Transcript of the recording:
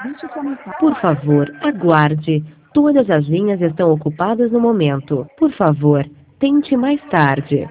Por favor, aguarde. Todas as linhas estão ocupadas no momento. Por favor, tente mais tarde.